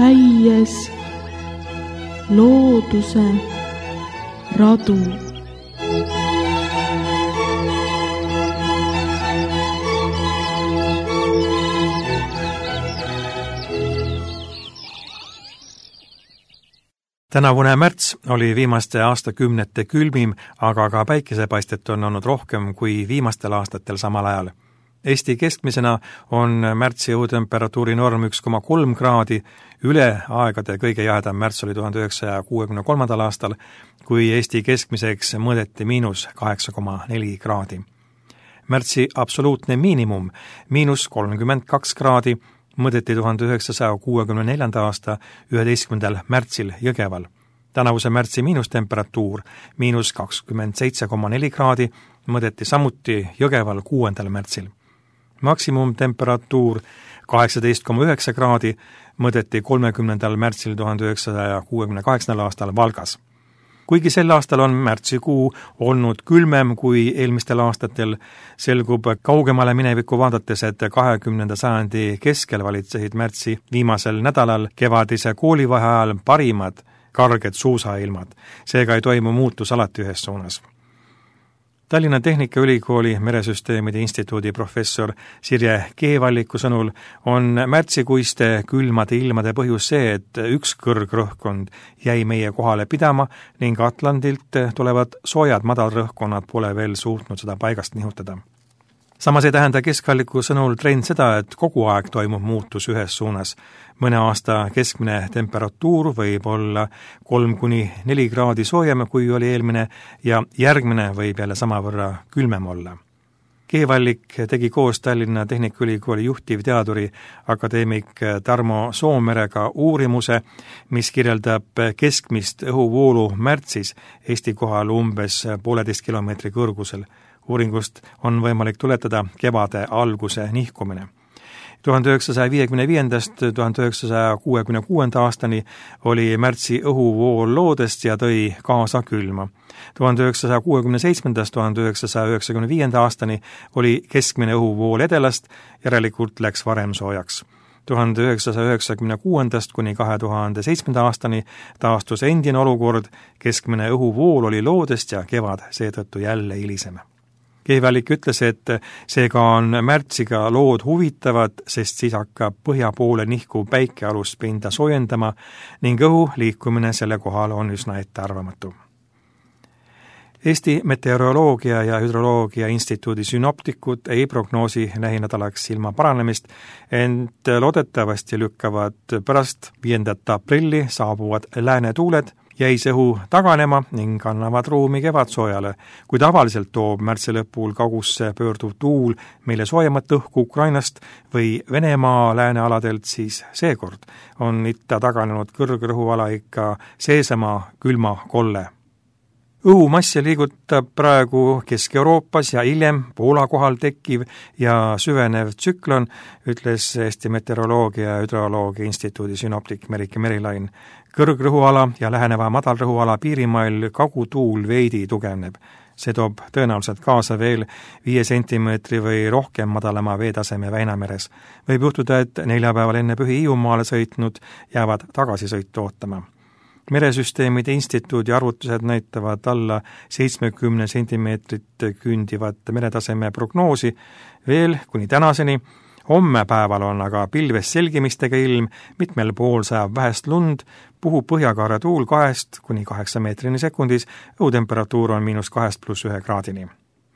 käies looduse radu. Tänavune märts oli viimaste aastakümnete külmim, aga ka päikesepaistet on olnud rohkem kui viimastel aastatel samal ajal. Eesti keskmisena on märtsi õhutemperatuuri norm 1,3 kraadi, üle aegade kõige jahedam märts oli 1963. aastal, kui Eesti keskmiseks mõõdeti -8,4 kraadi. Märtsi absoluutne miinimum -32 kraadi mõõdeti 1964. aasta 11. märtsil Jõgeval. Tänavuse märtsi miinustemperatuur -27,4 kraadi mõõdeti samuti Jõgeval 6. märtsil. Maksimumtemperatuur 18,9 kraadi mõõdeti 30. märtsil 1968. aastal Valgas. Kuigi sel aastal on märtsikuu olnud külmem kui eelmistel aastatel, selgub kaugemale minevikku vaadates, et 20. sajandi keskel valitsesid märtsi viimasel nädalal kevadise koolivaheajal parimad karged suusailmad, seega ei toimu muutus alati ühes suunas. Tallinna Tehnikaülikooli Meresüsteemide Instituudi professor Sirje Keevalliku sõnul on märtsikuiste külmade ilmade põhjus see, et üks kõrgrõhkkond jäi meie kohale pidama ning Atlandilt tulevad soojad madalrõhkkonnad pole veel suutnud seda paigast nihutada. Samas ei tähenda Keevalliku sõnul trend seda, et kogu aeg toimub muutus ühes suunas. Mõne aasta keskmine temperatuur võib olla 3–4 kraadi soojem, kui oli eelmine, ja järgmine võib jälle samavõrra külmem olla. Keevallik tegi koos Tallinna Tehnikaülikooli juhtivteaduri akadeemik Tarmo Soomerega uurimuse, mis kirjeldab keskmist õhuvoolu märtsis Eesti kohal umbes 1,5 kilomeetri kõrgusel. Uuringust on võimalik tuletada kevade alguse nihkumine. 1955–1966 aastani oli märtsi õhuvool loodest ja tõi kaasa külma. 1967–1995 aastani oli keskmine õhuvool edelast, järelikult läks varem soojaks. 1996–2007 aastani taastus endine olukord, keskmine õhuvool oli loodest ja kevad seetõttu jälle hilisem. Keevallik ütles, et seega on märtsiga lood huvitavad, sest siis hakkab põhja poole nihkuv päike aluspinda soojendama ning õhu liikumine selle kohal on üsna ettearvamatu. Eesti Meteoroloogia ja Hüdroloogia Instituudi synoptikud ei prognoosi lähinädalaks ilma paranemist, ent loodetavasti lükkavad pärast 5. aprilli saabuvad läänetuuled jäis õhu taganema ning annavad ruumi kevadsoojale. Kui tavaliselt toob märtsi lõpul kaugusse pöörduv tuul meile soojemat õhku Ukrainast või Venemaa läänealadelt, siis seekord on itta taganenud kõrgrõhuala ikka seesama külma kolle. Õhumassi liigutab praegu Kesk-Euroopas ja hiljem Poola kohal tekkiv ja süvenev tsüklon, ütles Eesti Meteoroloogia ja Hüdroloogia Instituudi synoptik Merike Merilain. Kõrgrõhuala ja läheneva madalrõhuala piirimail kagutuul veidi tugevneb. See toob tõenäoliselt kaasa veel 5 sentimeetri või rohkem madalama veetaseme Väinameres. Võib juhtuda, et neljapäeval enne pühi Hiiumaale sõitnud jäävad tagasisõitu ootama. Meresüsteemide instituudi arvutused näitavad alla 70 sentimeetrit küündivat meretaseme prognoosi veel kuni tänaseni. Homme päeval on aga pilves selgimistega ilm, mitmel pool sajab vähest lund, puhub põhjakaare tuul 2–8 meetrini sekundis, õhutemperatuur on -2+1 kraadini.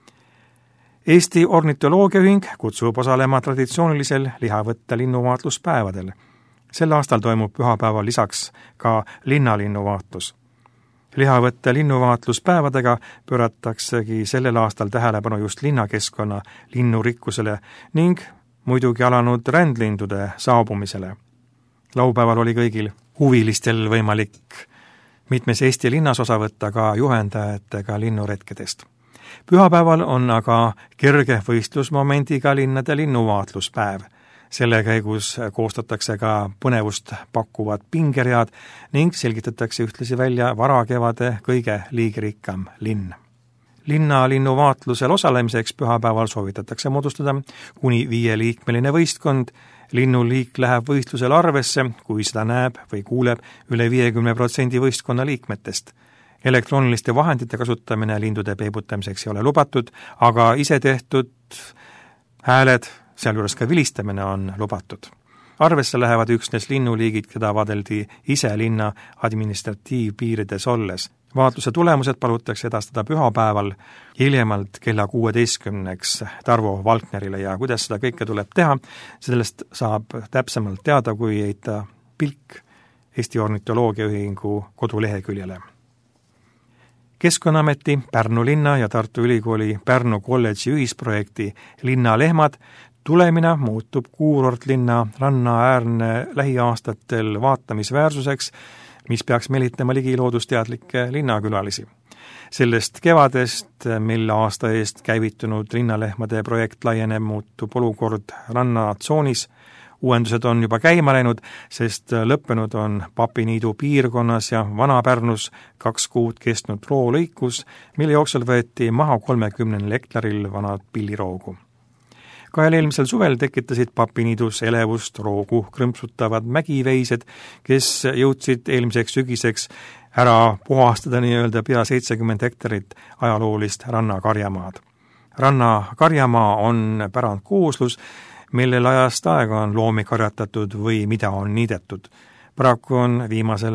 Eesti Ornitoloogiaühing kutsub osalema traditsioonilisel lihavõtte linnuvaatluspäevadel. Sel aastal toimub pühapäeval lisaks ka linnalinnovaatlus. Lihavõtte linnuvaatluspäevadega pöörataksegi sellel aastal tähelepanu just linnakeskkonna linnurikkusele ning muidugi alanud rändlindude saabumisele. Laupäeval oli kõigil huvilistel võimalik mitmes Eesti linnas osa võtta ka juhendajatega linnuretkedest. Pühapäeval on aga kerge võistlusmomendiga linnade linnuvaatluspäev. Selle käigus koostatakse ka põnevust pakkuvad pingeread ning selgitatakse ühtlasi välja varakevade kõige liigirikkam linn. Linnalinnuvaatlusel osalemiseks pühapäeval soovitatakse moodustada kuni 5-liikmeline võistkond, linnuliik läheb võistlusel arvesse, kui seda näeb või kuuleb üle 50% võistkonna liikmetest. Elektrooniliste vahendite kasutamine lindude peibutamiseks ei ole lubatud, aga isetehtud hääled, sealjuures ka vilistamine on lubatud. Arvesse lähevad üksnes linnuliigid, keda vaadeldi ise linna administratiivpiirides olles. Vaatluse tulemused palutakse edastada pühapäeval hiljemalt kella 16 Tarvo Valknerile ja kuidas seda kõike tuleb teha, sellest saab täpsemalt teada, kui heita pilk Eesti Ornitoloogia Ühingu koduleheküljele. Keskkonnaameti, Pärnu linna ja Tartu Ülikooli Pärnu kolledži ühisprojekti Linnalehmad tulemina muutub kuurortlinna rannaäärne lähiaastatel vaatamisväärsuseks, mis peaks melitama ligi loodusteadlikke linnakülalisi. Sellest kevadest, mil aasta eest käivitunud linnalehmade projekt laieneb, muutub olukord rannatsoonis. Uuendused on juba käima läinud, sest lõppenud on Papiniidu piirkonnas ja Vana-Pärnus 2 kuud kestnud roolõikus, mille jooksul võeti maha 30 hektaril vanad pilliroogu. Kahel eelmisel suvel tekitasid Papiniidus elevust roogu krõmpsutavad mägiveised, kes jõudsid eelmiseks sügiseks ära puhastada nii-öelda pea 70 hektarit ajaloolist rannakarjamaad. Rannakarjamaa on pärandkooslus, millel ajast aega on loomi karjatatud või mida on niidetud. Paraku on viimasel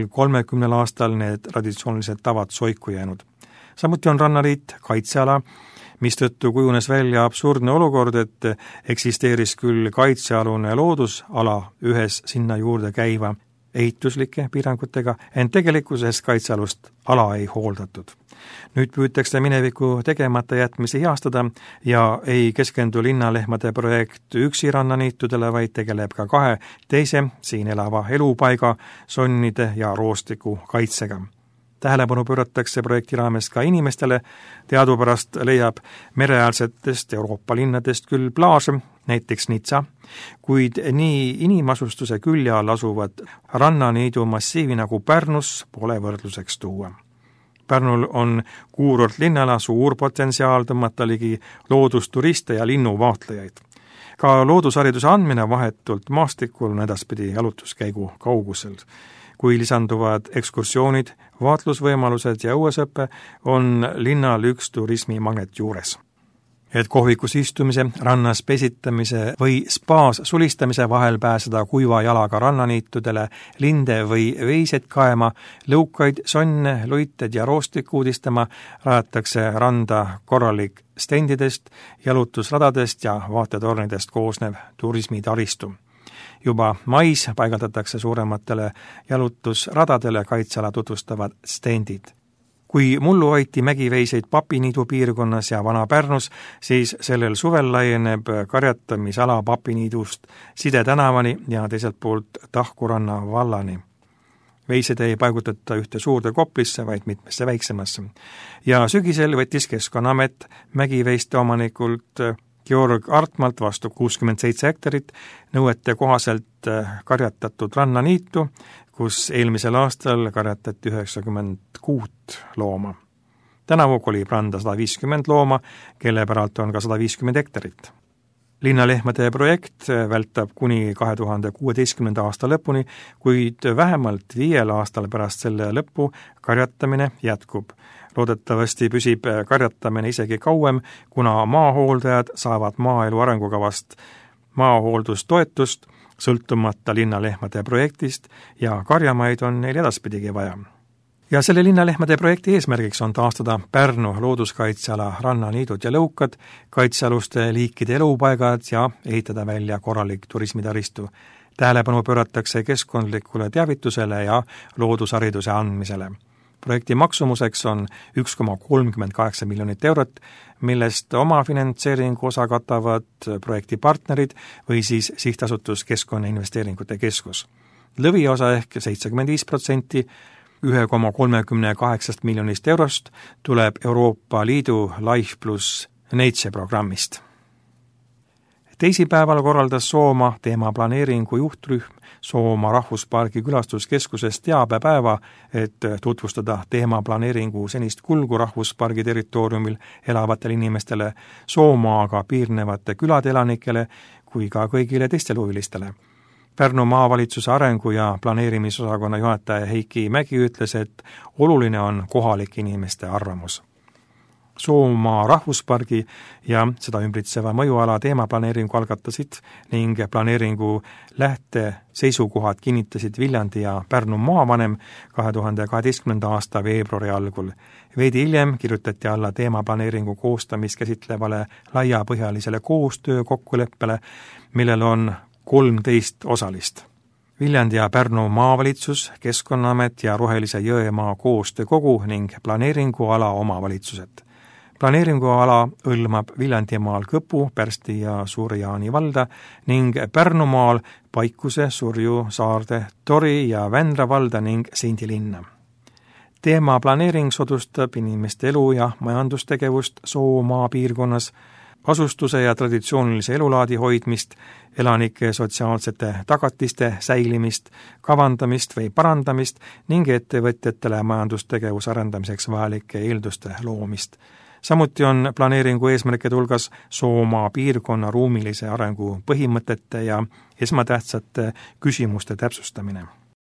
30 aastal need traditsioonilised tavad soiku jäänud. Samuti on rannaliit kaitseala, mistõttu kujunes välja absurdne olukord, et eksisteeris küll kaitsealune loodusala ühes sinna juurde käiva ehituslike piirangutega, ent tegelikkuses kaitsealust ala ei hooldatud. Nüüd püütakse mineviku tegemata jätmisi heastada ja ei keskendu linnalehmade projekt üksi rannaniitudele, vaid tegeleb ka 2 teise siin elava elupaiga, sonnide ja roostiku kaitsega. Tähelepanu pööratakse projekti raames ka inimestele, teadupärast leiab mereäärsetest Euroopa linnadest küll plaase, näiteks Nizza, kuid nii inimasustuse külje all asuvad rannaniidu massiivi nagu Pärnus pole võrdluseks tuua. Pärnul on kuurort linnala suur potentsiaal tõmmata ligi loodusturiste ja linnuvaatlejaid. Ka loodushariduse andmine vahetult maastikul on edaspidi jalutuskäigu kaugusel. Kui lisanduvad ekskursioonid, vaatlusvõimalused ja õuesõppe, on linnal üks turismimagnet juures. Et kohvikus istumise, rannas pesitamise või spaas sulistamise vahel pääseda kuiva jalaga rannaniitudele, linde või veiseid kaema, lõukaid, sonne, luited ja roostikku uudistama, rajatakse randa korralik stendidest, jalutusradadest ja vaatetornidest koosnev turismitaristu. Juba mais paigaldatakse suurematele jalutusradadele kaitseala tutvustavad stendid. Kui mullu hoiti mägiveiseid Papiniidu piirkonnas ja Vana-Pärnus, siis sellel suvel laieneb karjatamisala Papiniidust Side tänavani ja teiselt poolt Tahkuranna vallani. Veised ei paigutata ühte suurde koplisse, vaid mitmesse väiksemasse. Ja sügisel võttis Keskkonnaamet mägiveiste omanikult Georg Artmalt vastu 67 hektarit nõuete kohaselt karjatatud rannaniitu, kus eelmisel aastal karjatati 96 looma. Tänavu kolib randa 150 looma, kelle päralt on ka 150 hektarit. Linnalehmade projekt vältab kuni 2016. aasta lõpuni, kuid vähemalt 5 aastal pärast selle lõppu karjatamine jätkub. Loodetavasti püsib karjatamine isegi kauem, kuna maahooldajad saavad maaelu arengukavast maahooldustoetust, sõltumata linnalehmade projektist ja karjamaid on neil edaspidigi vaja. Ja selle linnalehmade projekti eesmärgiks on taastada Pärnu looduskaitseala rannaniidud ja lõukad, kaitsealuste liikide elupaigad ja ehitada välja korralik turismitaristu. Tähelepanu pööratakse keskkondlikule teavitusele ja loodushariduse andmisele. Projekti maksumuseks on 1,38 miljonit eurot, millest oma finantseeringu osa katavad projekti partnerid või siis sihtasutus Keskkonnainvesteeringute Keskus. Lõviosa ehk 75% 1,38 miljonist eurost tuleb Euroopa Liidu Life plus Nature programmist. Teisipäeval korraldas Soomaa teemaplaneeringu juhtrühm Soomaa rahvuspargi külastuskeskuses teabepäeva, et tutvustada teemaplaneeringu senist kulgu rahvuspargi territooriumil elavatele inimestele, Soomaaga piirnevate külade elanikele kui ka kõigile teistele huvilistele. Pärnu maavalitsuse arengu- ja planeerimisosakonna juhataja Heiki Mägi ütles, et oluline on kohalike inimeste arvamus. Soomaa rahvuspargi ja seda ümbritseva mõjuala teemaplaneeringu algatasid ning planeeringu lähteseisukohad kinnitasid Viljandi ja Pärnu maavanem 2012. aasta veebruari algul. Veidi hiljem kirjutati alla teemaplaneeringu koostamist käsitlevale laiapõhjalisele koostöö kokkuleppele, millel on 13 osalist. Viljandi ja Pärnu maavalitsus, Keskkonnaamet ja Rohelise Jõemaa koostöökogu ning planeeringuala omavalitsused. Planeeringuala hõlmab Viljandimaal Kõpu, Pärsti ja Suur-Jaani valda ning Pärnumaal Paikuse, Surju, Saarde, Tori ja Vändra valda ning Sindi linna. Teemaplaneering soodustab inimeste elu- ja majandustegevust Soomaa piirkonnas, asustuse ja traditsioonilise elulaadi hoidmist, elanike sotsiaalsete tagatiste säilimist, kavandamist või parandamist ning ettevõtjatele majandustegevuse arendamiseks vajalike eelduste loomist. Samuti on planeeringu eesmärkide hulgas Soomaa piirkonna ruumilise arengu põhimõtete ja esmatähtsate küsimuste täpsustamine.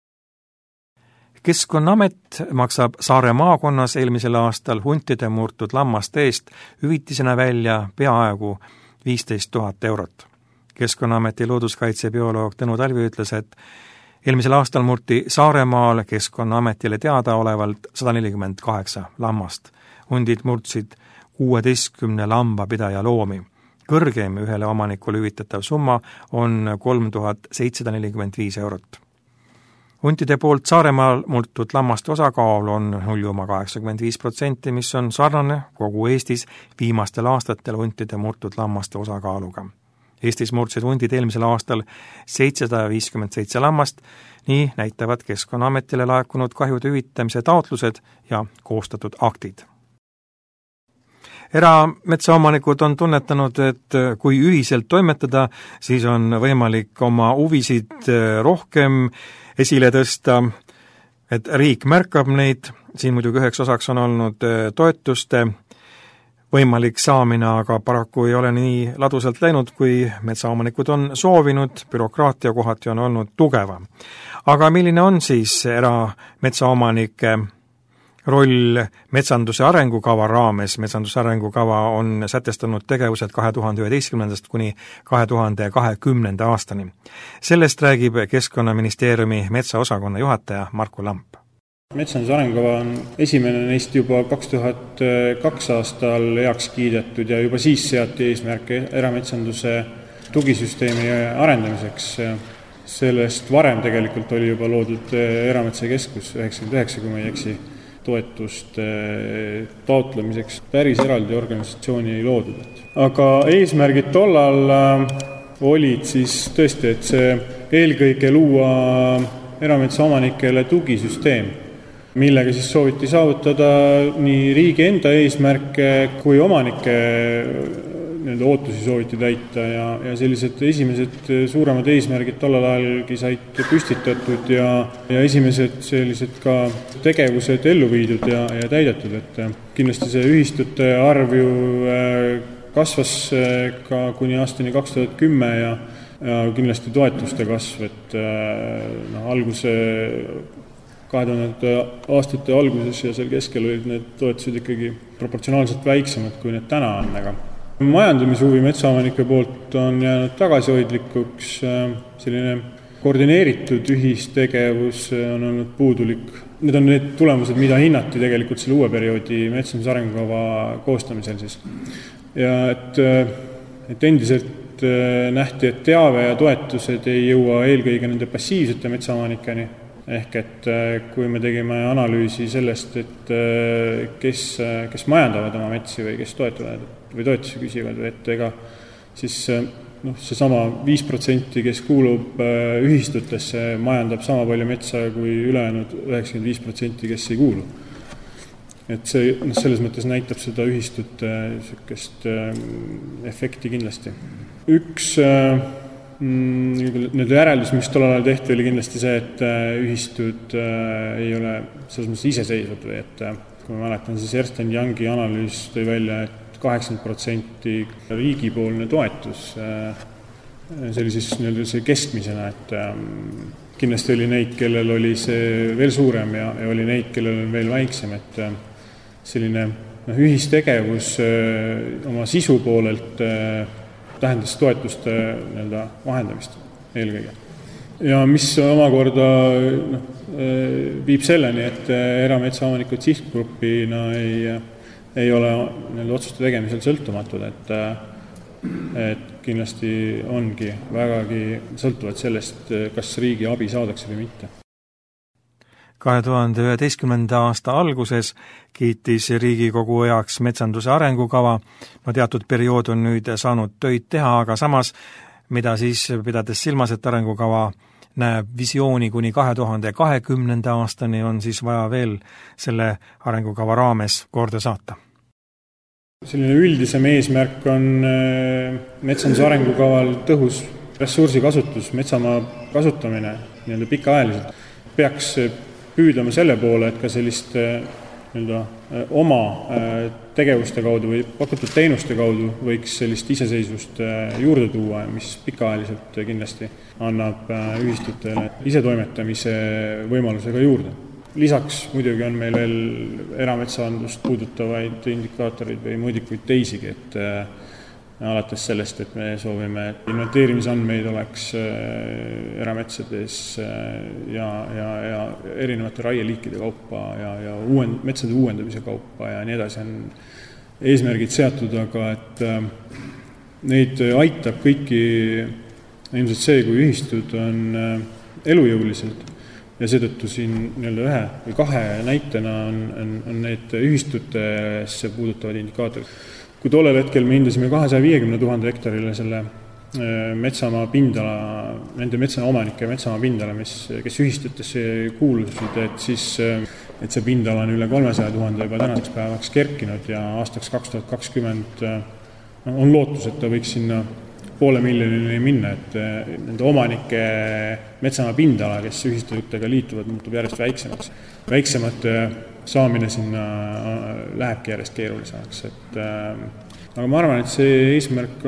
Keskkonnaamet maksab Saare maakonnas eelmisel aastal huntide murtud lammaste eest hüvitisena välja peaaegu 15 000 eurot. Keskkonnaameti looduskaitsebioloog Tõnu Talvi ütles, et eelmisel aastal murti Saaremaal Keskkonnaametile teadaolevalt 148 lammast. Hundid murdsid 16 lambapidaja loomi. Kõrgem ühele omanikule hüvitatav summa on 3745 eurot. Huntide poolt Saaremaal murtud lammaste osakaal on 0,85%, mis on sarnane kogu Eestis viimastel aastatel huntide murtud lammaste osakaaluga. Eestis murdsid hundid eelmisel aastal 757 lammast, nii näitavad Keskkonnaametile laekunud kahjude hüvitamise taotlused ja koostatud aktid. Erametsaomanikud on tunnetanud, et kui ühiselt toimetada, siis on võimalik oma huvisid rohkem esile tõsta, et riik märkab neid, siin muidugi üheks osaks on olnud toetuste võimalik saamine, aga paraku ei ole nii ladusalt läinud, kui metsaomanikud on soovinud, bürokraatia kohati on olnud tugevam. Aga milline on siis erametsaomanike roll metsanduse arengukava raames? Metsanduse arengukava on sätestanud tegevused 2011. kuni 2020. aastani. Sellest räägib Keskkonnaministeeriumi metsaosakonna juhataja Marku Lamp. Metsanduse arengukava on esimene neist juba 2002 aastal heaks kiidetud ja juba siis seati eesmärke erametsanduse tugisüsteemi arendamiseks. Sellest varem tegelikult oli juba loodud Erametsakeskus 99, kui ma ei eksi, toetuste taotlemiseks päris eraldi organisatsiooni ei loodud. Aga eesmärgid tollal olid siis tõesti, et see eelkõige luua erametsaomanikele tugisüsteem, millega siis sooviti saavutada nii riigi enda eesmärke kui omanike ootusi sooviti täita ja sellised esimesed suuremad eesmärgid tollal ajalgi said püstitatud ja esimesed sellised ka tegevused ellu viidud ja täidetud, et kindlasti see ühistute arv ju kasvas ka kuni aastani 2010 ja kindlasti toetuste kasv, et alguse 2000 aastate alguses ja seal keskel olid need toetused ikkagi proportsionaalselt väiksemad, kui need täna on, aga majandamishuvi metsaomanike poolt on jäänud tagasihoidlikuks, selline koordineeritud ühistegevus on olnud puudulik. Need on need tulemused, mida hinnati tegelikult selle uue perioodi metsanduse arengukava koostamisel siis. Ja et endiselt nähti, et teave ja toetused ei jõua eelkõige nende passiivsete metsaomanikeni. Ehk et kui me tegime analüüsi sellest, et kes majandavad oma metsi või kes toetavad või toetusi küsivad või ega siis seesama 5%, kes kuulub ühistutesse, majandab sama palju metsa kui ülejäänud 95%, kes ei kuulu. Et see selles mõttes näitab seda ühistute efekti kindlasti. Üks need järeldus, mis tollal ajal tehti, oli kindlasti see, et ühistud ei ole selles mõttes iseseisvad või et kui ma mäletan, siis Ernst & Youngi analüüs tõi välja, et 80% riigipoolne toetus, see oli siis see keskmisena, et kindlasti oli neid, kellel oli see veel suurem ja oli neid, kellel on veel väiksem, et selline ühistegevus oma sisu poolelt tähendas toetuste vahendamist eelkõige. Ja mis omakorda viib selleni, et erametsaomanikud sihtgrupina ei ole otsuste tegemisel sõltumatud, et kindlasti ongi vägagi sõltuvad sellest, kas riigi abi saadakse või mitte. 2011. aasta alguses kiitis Riigikogu heaks metsanduse arengukava. Teatud periood on nüüd saanud töid teha, aga samas, mida siis pidades silmas, et arengukava näeb visiooni kuni 2020. aastani, on siis vaja veel selle arengukava raames korda saata. Selline üldisem eesmärk on metsanduse arengukaval tõhus ressursikasutus, metsamaa kasutamine pikaajaliselt. Peaks püüdlema selle poole, et ka sellist oma tegevuste kaudu või pakutud teenuste kaudu võiks sellist iseseisvust juurde tuua, mis pikaajaliselt kindlasti annab ühistutele isetoimetamise võimalusega juurde. Lisaks muidugi on meil veel erametsandust puudutavaid indikaatoreid või mõõdikuid teisigi, et alates sellest, et me soovime, et inventeerimisandmeid oleks erametsades ja erinevate raieliikide kaupa ja metsade uuendamise kaupa ja nii edasi on eesmärgid seatud, aga et neid aitab kõiki ilmselt see, kui ühistud on elujõulised ja seetõttu siin ühe või kahe näitena on need ühistutesse puudutavad indikaatorid. Kui tollel hetkel me hindasime 250 000 hektarile selle metsamaa pindala, nende metsaomanike metsamaa pindala, kes ühistutesse kuulusid, et siis et see pindala on üle 300 000 juba tänaseks päevaks kerkinud ja aastaks 2020 on lootus, et ta võiks sinna 500 000 minna, et nende omanike metsamaa pindala, kes ühistutega liituvad, muutub järjest väiksemaks. Väiksemate saamine sinna lähebki järjest keerulisemaks, aga ma arvan, et see eesmärk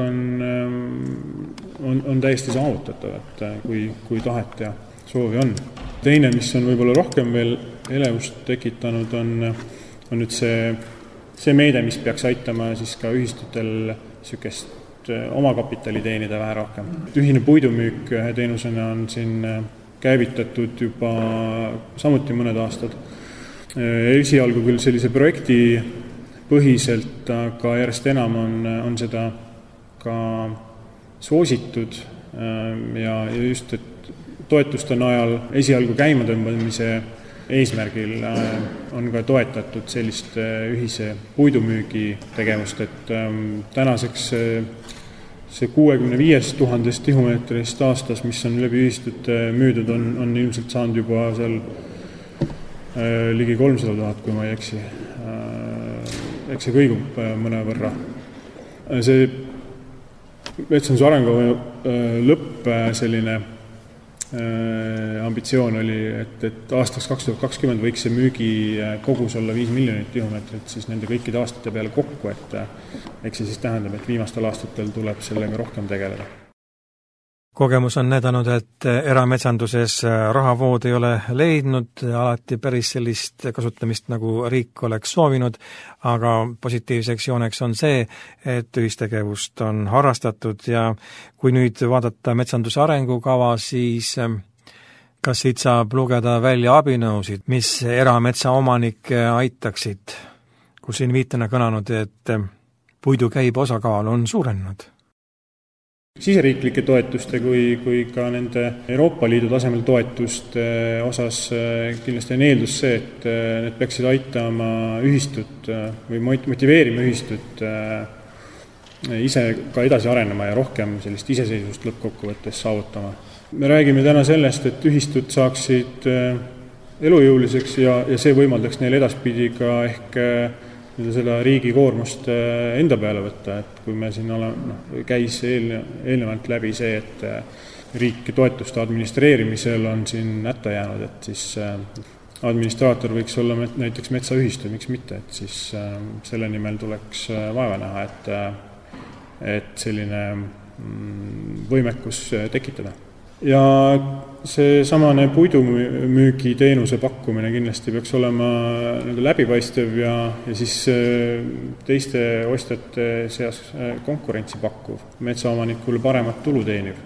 on täiesti saavutatav, et kui tahet ja soovi on. Teine, mis on võib-olla rohkem veel elevust tekitanud, on nüüd see meede, mis peaks aitama siis ka ühistutel sükest omakapitali teenida vähe rohkem. Ühine puidumüük ühe teenusena on siin käivitatud juba samuti mõned aastad. Esialgu küll sellise projekti põhiselt, aga järjest enam on seda ka soositud ja just, et toetuste najal esialgu käimatõmbamise eesmärgil on ka toetatud sellist ühise puidumüügi tegevust, et tänaseks see 65 000 tihumeetrist aastas, mis on läbi ühistute müüdud, on ilmselt saanud juba seal ligi 300 000, kui ma ei eksi. Eks see kõigub mõne võrra. See metsanduse arengukava lõpp selline ambitsioon oli, et aastaks 2020 võiks see müügi kogus olla 5 miljonit tihumeetrit siis nende kõikide aastate peale kokku, et eks see siis tähendab, et viimastel aastatel tuleb sellega rohkem tegeleda. Kogemus on näidanud, et erametsanduses rahavood ei ole leidnud alati päris sellist kasutamist, nagu riik oleks soovinud, aga positiivseks jooneks on see, et ühistegevust on harrastatud ja kui nüüd vaadata metsanduse arengukava, siis kas siit saab lugeda välja abinõusid, mis erametsaomanikke aitaksid, kus siin viitena kõlanud, et puidukäibe osakaal on suurenenud? Siseriiklike toetuste kui ka nende Euroopa Liidu tasemel toetuste osas kindlasti on eeldus see, et need peaksid aitama ühistut või motiveerima ühistut ise ka edasi arenema ja rohkem sellist iseseisvust lõppkokkuvõttes saavutama. Me räägime täna sellest, et ühistud saaksid elujõuliseks ja see võimaldaks neil edaspidi ka ehk seda riigi koormust enda peale võtta, et kui me siin käis eelnevalt läbi see, et riik toetuste administreerimisel on siin hätta jäänud, et siis administraator võiks olla näiteks metsaühistu, miks mitte, et siis selle nimel tuleks vaeva näha, et selline võimekus tekitada. Ja see samane puidumüügi teenuse pakkumine kindlasti peaks olema läbipaistev ja siis teiste ostjate seas konkurentsi pakkuv, metsaomanikule paremat tulu teeniv.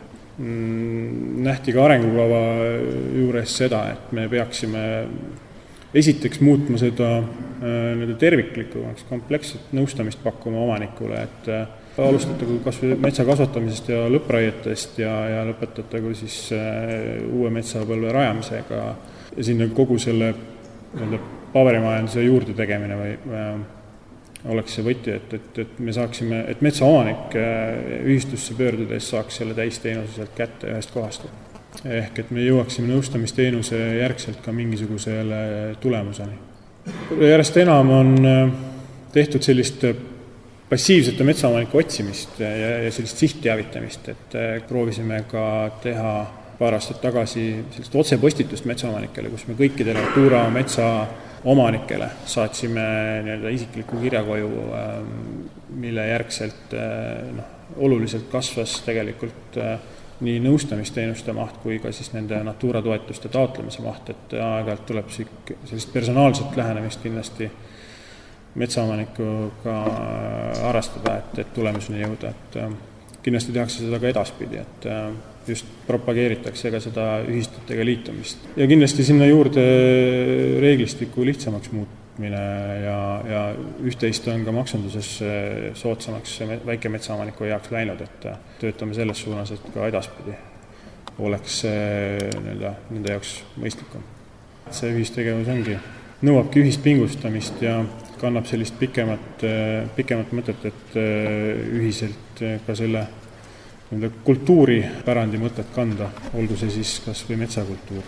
Nähti ka arengukava juures seda, et me peaksime esiteks muutma seda terviklikumaks, kompleksset nõustamist pakkuma omanikule, et alustatagu kas või metsa kasvatamisest ja lõppraietest ja lõpetatagu siis uue metsapõlve rajamisega ja sinna kogu selle paberimajanduse juurde tegemine või oleks see võti, et me saaksime, et metsaomanik ühistusse pöördudes saaks selle täisteenuse sealt kätte ühest kohast. Ehk et me jõuaksime nõustamisteenuse järgselt ka mingisugusele tulemuseni. Järjest enam on tehtud sellist passiivsete metsaomanike otsimist ja sellist sihtteavitamist, et proovisime ka teha paar aastat tagasi sellist otsepostitust metsaomanikele, kus me kõikidele Natura metsaomanikele saatsime isikliku kirjakoju, mille järgselt oluliselt kasvas tegelikult nii nõustamisteenuste maht kui ka siis nende Natura toetuste taotlemise maht, et aeg-ajalt tuleb sellist personaalset lähenemist kindlasti metsaomanikuga arvestada, et tulemuseni jõuda, et kindlasti tehakse seda ka edaspidi, et just propageeritakse ka seda ühistutega liitumist. Ja kindlasti sinna juurde reeglistiku lihtsamaks muutmine ja üht-teist on ka maksunduses soodsamaks väikemetsaomaniku jaoks läinud, et töötame selles suunas, et ka edaspidi oleks nende jaoks mõistlikum. See ühistegevus nõuabki ühist pingustamist ja kannab sellist pikemat mõtet, et ühiselt ka selle kultuuripärandi mõtet kanda, olgu see siis kas või metsakultuur.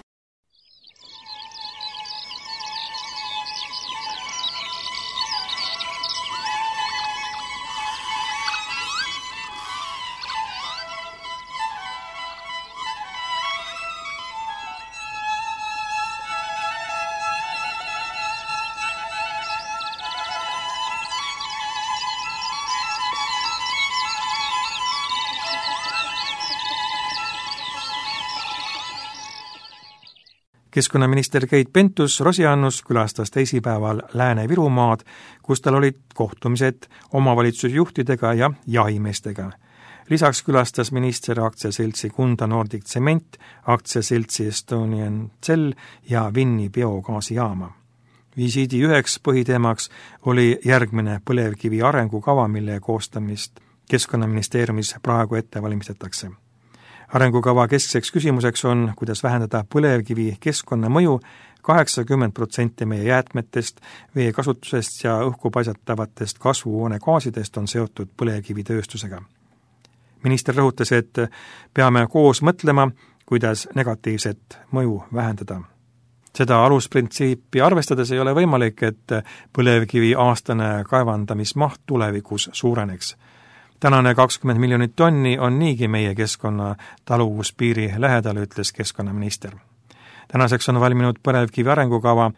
Keskkonnaminister Keit Pentus-Rosimannus külastas teisipäeval Lääne-Virumaad, kus tal olid kohtumised omavalitsusjuhtidega ja jahimeestega. Lisaks külastas minister aktsiaseltsi Kunda Nordic Cement, aktsiaseltsi Estonian Cell ja Vinni biogaasijaama. Visiidi üheks põhiteemaks oli järgmine põlevkivi arengukava, mille koostamist Keskkonnaministeeriumis praegu ette valmistatakse. Arengukava keskseks küsimuseks on, kuidas vähendada põlevkivi keskkonnamõju 80% meie jäätmetest, vee kasutusest ja õhku paisatavatest kasvuhoonegaasidest on seotud põlevkivitööstusega. Minister rõhutas, et peame koos mõtlema, kuidas negatiivset mõju vähendada. Seda alusprintsiipi arvestades ei ole võimalik, et põlevkivi aastane kaevandamismaht tulevikus suureneks. Tänane 20 miljonit tonni on niigi meie keskkonna taluvuspiiri lähedal, ütles keskkonnaminister. Tänaseks on valminud põlevkivi arengukava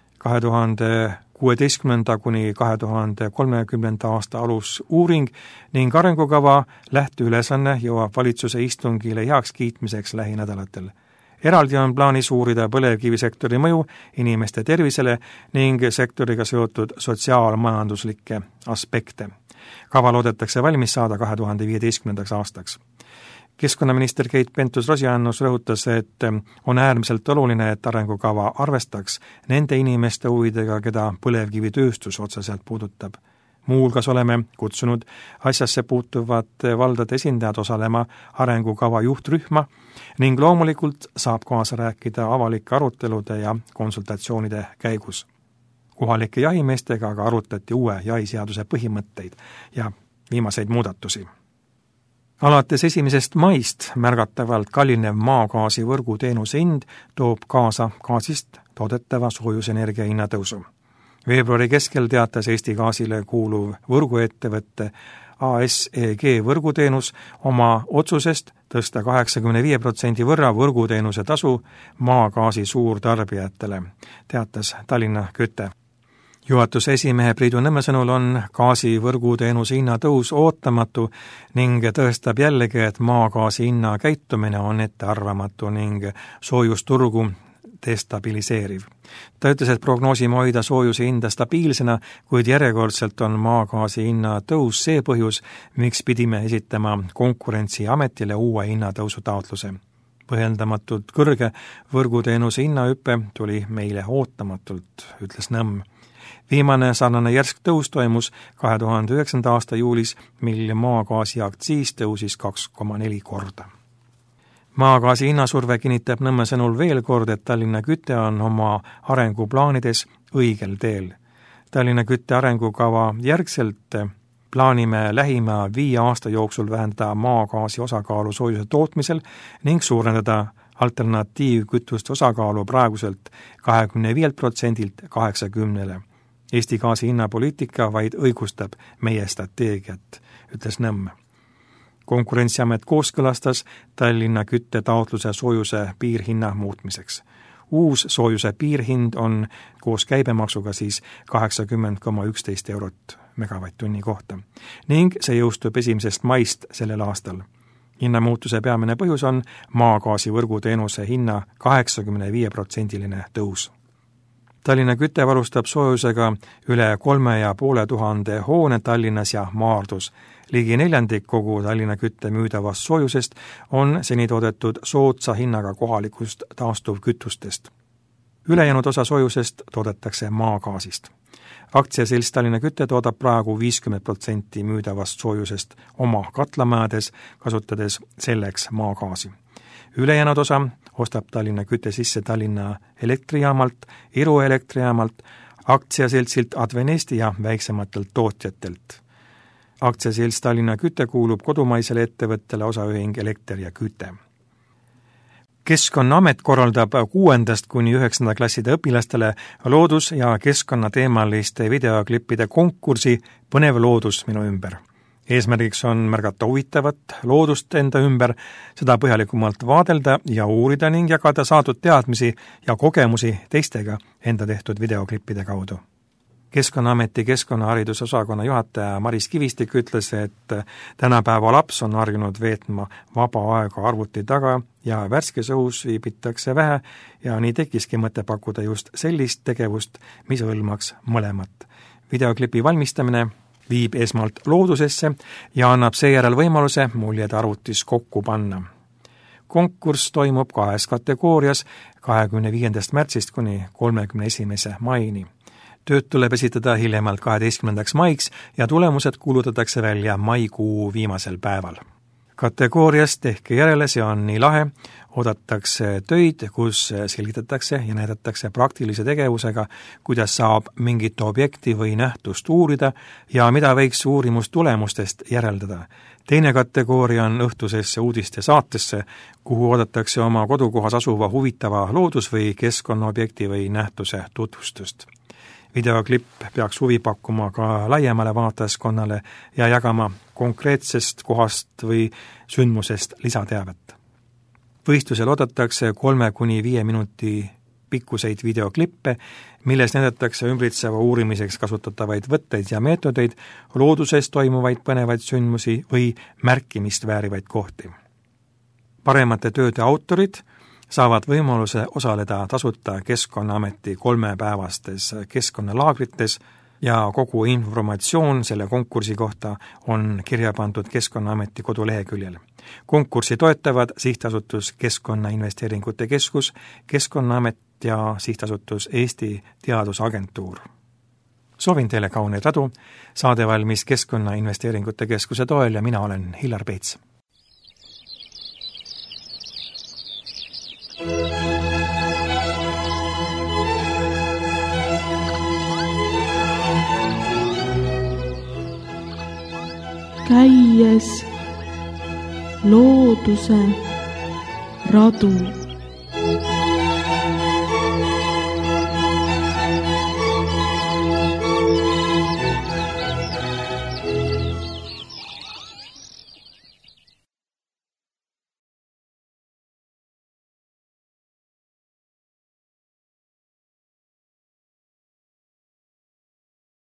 2016. kuni 2030. aasta alusuuring ning arengukava lähteülesanne jõuab valitsuse istungile heaks kiitmiseks lähinädalatel. Eraldi on plaanis uurida põlevkivisektori mõju inimeste tervisele ning sektoriga seotud sotsiaalmajanduslikke aspekte. Kava loodetakse valmis saada 2015. aastaks. Keskkonnaminister Keit Pentus-Rosimannus rõhutas, et on äärmiselt oluline, et arengukava arvestaks nende inimeste huvidega, keda põlevkivitööstus otseselt puudutab. Muuhulgas oleme kutsunud asjasse puutuvate valdade esindajad osalema arengukava juhtrühma ning loomulikult saab kaasa rääkida avalike arutelude ja konsultatsioonide käigus. Kohalike jahimeestega aga arutati uue jahiseaduse põhimõtteid ja viimaseid muudatusi. Alates 1. maist märgatavalt kallinev maagaasi võrguteenuse hind toob kaasa gaasist toodetava soojusenergia hinnatõusu. Veebruari keskel teatas Eesti Gaasile kuuluv võrguettevõtte ASEG võrguteenus oma otsusest tõsta 85% võrra võrguteenuse tasu maagaasi suurtarbijatele, teatas Tallinna Küte. Juhatuse esimehe Priidu Nõmme sõnul on gaasi võrguteenuse hinna tõus ootamatu ning tõestab jällegi, et maagaasi hinna käitumine on ettearvamatu ning soojusturgu destabiliseeriv. Ta ütles, et prognoosime hoida soojuse hinda stabiilsena, kuid järjekordselt on maagaasi hinna tõus see põhjus, miks pidime esitama Konkurentsiametile uue hinnatõusu taotluse. Põhjendamatult kõrge võrguteenuse hinnahüppe tuli meile ootamatult, ütles Nõmm. Viimane sarnane järsk tõus toimus 2009. aasta juulis, mil maagaasi aktsiis tõusis 2,4 korda. Maagaasi hinnasurve kinnitab Nõmme sõnul veel kord, et Tallinna Küte on oma arenguplaanides õigel teel. Tallinna Küte arengukava järgselt plaanime lähima 5 aasta jooksul vähendada maagaasi osakaalu soojuse tootmisel ning suurendada alternatiivkütuste osakaalu praeguselt 25%-lt 80%-le. Eesti gaasi hinnapoliitika vaid õigustab meie strateegiat, ütles Nõmm. Konkurentsiamet kooskõlastas Tallinna Kütte taotluse soojuse piirhinna muutmiseks. Uus soojuse piirhind on koos käibemaksuga siis 80,11 eurot megavatt-tunni kohta ning see jõustub 1. maist sellel aastal. Hinnamuutuse peamine põhjus on maagaasi võrguteenuse hinna 85%-line tõus. Tallinna Küte varustab soojusega üle 3500 hoone Tallinnas ja Maardus. Ligi 1/4 kogu Tallinna Kütte müüdavast soojusest on seni toodetud soodsa hinnaga kohalikust taastuvkütustest. Ülejäänud osa soojusest toodetakse maagaasist. Aktsiaselts Tallinna Küte toodab praegu 50% müüdavast soojusest oma katlamajades, kasutades selleks maagaasi. Ülejäänud osa ostab Tallinna Küte sisse Tallinna elektrijaamalt, Iru elektrijaamalt, aktsiaseltsilt Advenesti ja väiksematelt tootjatelt. Aktsiaselts Tallinna Küte kuulub kodumaisele ettevõttele osaühing Elekter ja Küte. Keskkonnaamet korraldab 6. kuni 9. klasside õpilastele loodus- ja keskkonnateemaliste videoklippide konkursi Põnev loodus minu ümber. Eesmärgiks on märgata huvitavat loodust enda ümber, seda põhjalikumalt vaadelda ja uurida ning jagada saadud teadmisi ja kogemusi teistega enda tehtud videoklippide kaudu. Keskkonnaameti keskkonnaharidusosakonna juhataja Maris Kivistik ütles, et tänapäeva laps on harjunud veetma vaba aega arvuti taga ja värskes õhus viibitakse vähe ja nii tekkiski mõte pakkuda just sellist tegevust, mis hõlmaks mõlemat. Videoklipi valmistamine viib esmalt loodusesse ja annab seejärel võimaluse muljed arvutis kokku panna. Konkurss toimub 2 kategoorias 25. märtsist kuni 31. maini. Tööd tuleb esitada hiljemalt 12. maiks ja tulemused kuulutatakse välja maikuu viimasel päeval. Kategooriast tehke järele, see on nii lahe, oodatakse töid, kus selgitatakse ja näidatakse praktilise tegevusega, kuidas saab mingit objekti või nähtust uurida ja mida võiks uurimustulemustest järeldada. Teine kategooria on õhtusesse uudiste saatesse, kuhu oodatakse oma kodukohas asuva huvitava loodus- või keskkonnaobjekti või nähtuse tutvustust. Videoklipp peaks huvi pakkuma ka laiemale vaatajaskonnale ja jagama konkreetsest kohast või sündmusest lisateavet. Võistlusel oodatakse 3-5 minuti pikkuseid videoklippe, milles näidatakse ümbritseva uurimiseks kasutatavaid võtteid ja meetodeid, looduses toimuvaid põnevaid sündmusi või märkimist väärivaid kohti. Paremate tööde autorid saavad võimaluse osaleda tasuta Keskkonnaameti 3-päevastes keskkonnalaagrites ja kogu informatsioon selle konkursi kohta on kirja pandud Keskkonnaameti koduleheküljel. Konkursi toetavad sihtasutus Keskkonnainvesteeringute Keskus, Keskkonnaamet ja sihtasutus Eesti Teadusagentuur. Soovin teile kauneid radu, saade valmis Keskkonnainvesteeringute Keskuse toel ja mina olen Hillar Peets. Käies looduse radu.